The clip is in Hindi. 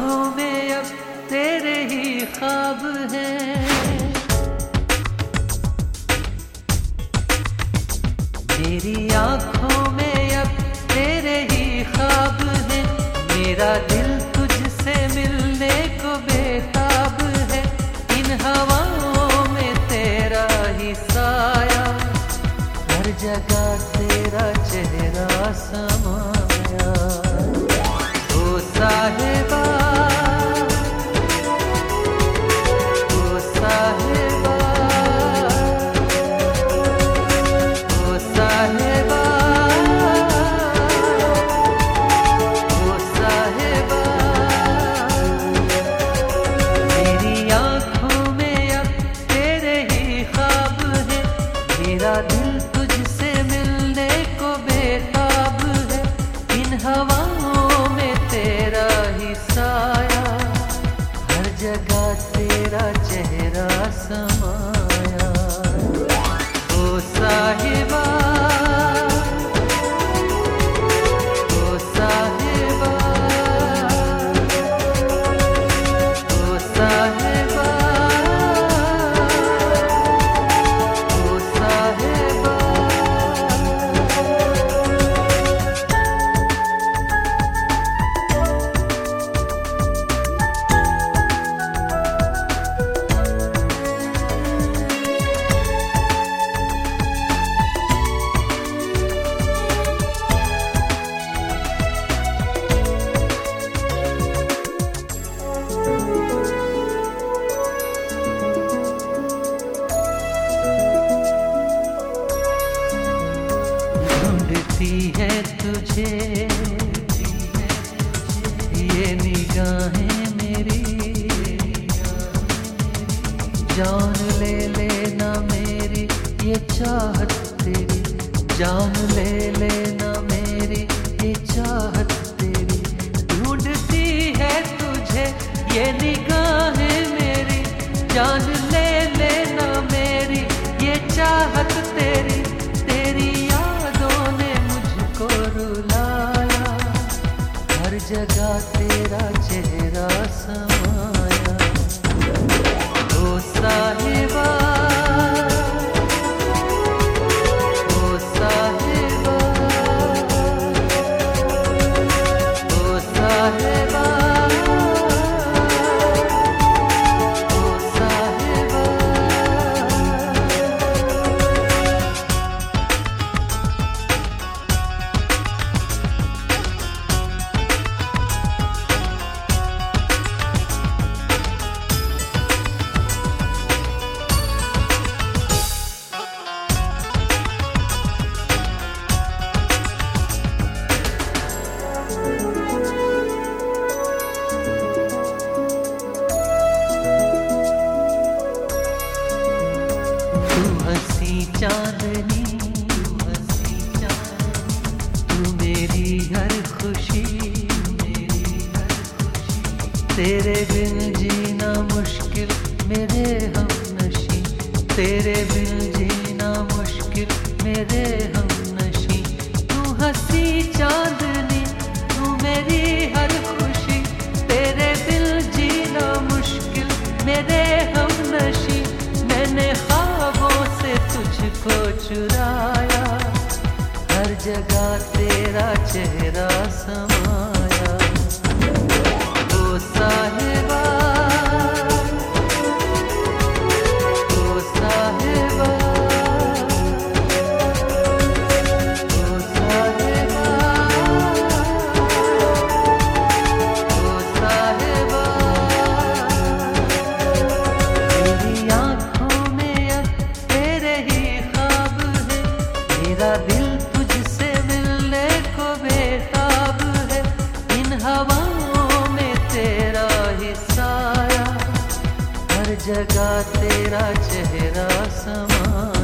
आँखों में अब तेरे ही ख्वाब हैं। मेरी आँखों में अब तेरे ही ख्वाब हैं। मेरा दिल तुझसे मिलने को बेताब है। इन हवाओं में तेरा ही साया, हर जगह तेरा चेहरा समाया। ओ साहिबा, ओ साहिबा, ओ साहिबा, ओ साहिबा। मेरी आँखों में अब तेरे ही ख्वाब हैं। मेरा दिल तुझसे मिलने को बेताब है। इन हवाओं में तेरा ही साया, हर जगह तेरा चेहरा समाया। ओ साहिबा, ओ साहिबा, ओ साहिबा, ओ साहिबा। ढूंढती है तुझे ये निगाहें मेरी, जान ले लेना मेरी ये चाहत तेरी, जान ले लेना मेरी ये चाहत तेरी। ढूंढती है तुझे ये निगाहें मेरी, जान ले लेना मेरी ये चाहत तेरी। तेरी यादों ने मुझको रुलाया, हर जगह तेरा चेहरा समाया। ओ साहिबा, ओ साहिबा, ओ साहिबा, ओ साहिबा। चांदनी, तू मेरी हर खुशी, तेरे बिन जीना मुश्किल मेरे हमनशी, तेरे बिन जीना मुश्किल मेरे हमनशी। तू हंसी चांदनी, तू मेरी हर खुशी, तेरे बिन जीना मुश्किल मेरे हमनशी। मैंने ख्वाबों से तुझको चुराया, हर जगह तेरा चेहरा समाया। ओ साहिबा, ओ साहिबा, ओ साहिबा, ओ साहिबा। तेरी आँखों में अब तेरे ही ख्वाब है। मेरा दिल तुझसे मिलने को बेताब है। इन हवाओं में तेरा ही साया, हर जगह तेरा चेहरा समाया।